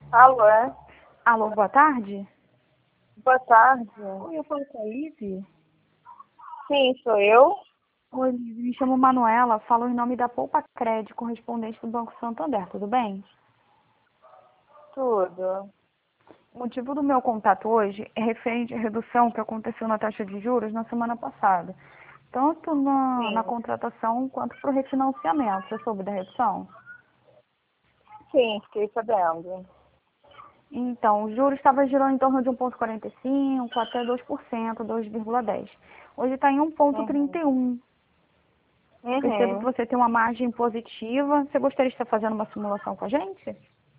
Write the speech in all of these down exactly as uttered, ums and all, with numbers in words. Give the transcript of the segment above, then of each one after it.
Alô, é? Alô, boa tarde? Boa tarde. Oi, eu falo com a Lizzie. Sim, sou eu. Oi, Lizzie, me chamo Manuela, falo em nome da Poupa Crédito, correspondente do Banco Santander, tudo bem? Tudo. O motivo do meu contato hoje é referente à redução que aconteceu na taxa de juros na semana passada, tanto na, na Sim. contratação quanto para o refinanciamento. Você soube da redução? Sim, fiquei sabendo. Então, o juros estava girando em torno de um vírgula quarenta e cinco até dois por cento, dois vírgula dez. Hoje está em um vírgula trinta Uhum. e um. Percebo que Uhum. você tem uma margem positiva. Você gostaria de estar fazendo uma simulação com a gente?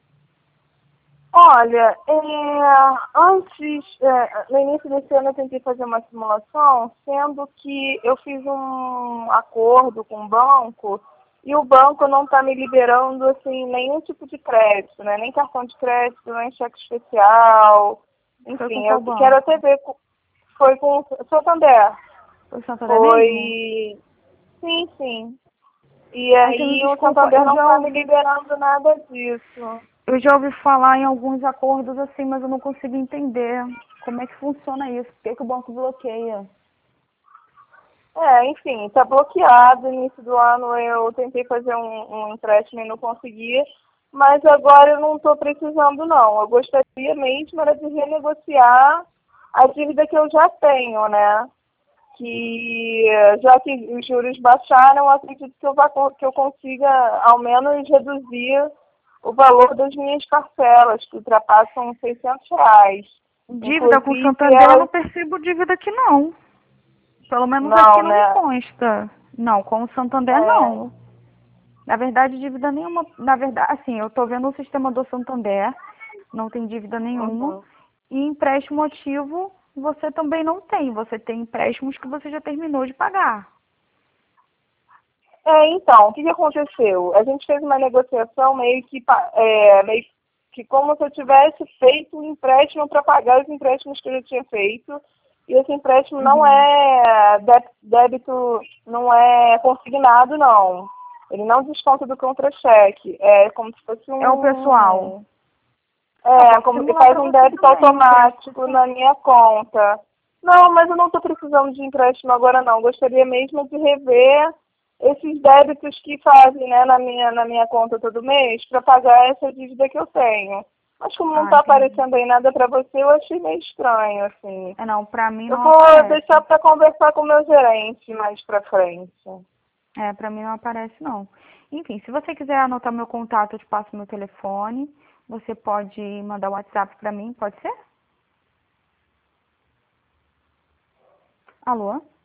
Olha, é, antes, é, no início desse ano eu tentei fazer uma simulação, sendo que eu fiz um acordo com o banco e o banco não está me liberando assim, nenhum tipo de crédito, né? Nem cartão de crédito, nem cheque especial. Foi com Enfim, qual eu quero banco? até ver, co- foi com o Santander. Foi o Santander mesmo? Foi. Sim, sim. E Ai, você me aí o desculpa, Santander eu não já está me ouvi, liberando nada disso. eu já ouvi falar em alguns acordos assim, mas eu não consigo entender como é que funciona isso. Por que, que o banco bloqueia? É, enfim, está bloqueado. No início do ano eu tentei fazer um, um empréstimo e não consegui, mas agora eu não estou precisando não. Eu gostaria mesmo era de renegociar a dívida que eu já tenho, né? Que já que os juros baixaram, eu acredito que eu, vá, que eu consiga ao menos reduzir o valor das minhas parcelas, que ultrapassam seiscentos reais. Dívida com o Inclusive, Santander, eu não elas percebo dívida aqui não. Pelo menos aqui não, não me né? consta. Não, com o Santander É, não. Na verdade, dívida nenhuma. Na verdade, assim, eu tô vendo o sistema do Santander, não tem dívida nenhuma. uhum. E empréstimo ativo você também não tem. Você tem empréstimos que você já terminou de pagar. É, então, o que, que aconteceu? A gente fez uma negociação meio que, pa- é, meio que como se eu tivesse feito um empréstimo para pagar os empréstimos que eu já tinha feito. E esse empréstimo não Uhum. é dé- débito, não é consignado, não. Ele não desconta do contra-cheque. É como se fosse É o pessoal. um. Eu É, posso como que simular faz para um você débito também um crédito automático pessoal. na minha conta. Não, mas eu não estou precisando de empréstimo agora não. Gostaria mesmo de rever esses débitos que fazem, né, na minha, na minha conta todo mês para pagar essa dívida que eu tenho. Mas como não Ah, está entendi. aparecendo aí nada para você, eu achei meio estranho, assim. É, não, pra mim Eu não vou aparece. deixar para conversar com o meu gerente mais para frente. É, pra mim não aparece não. Enfim, se você quiser anotar meu contato, eu te passo meu telefone. Você pode mandar o WhatsApp pra mim, pode ser? Alô?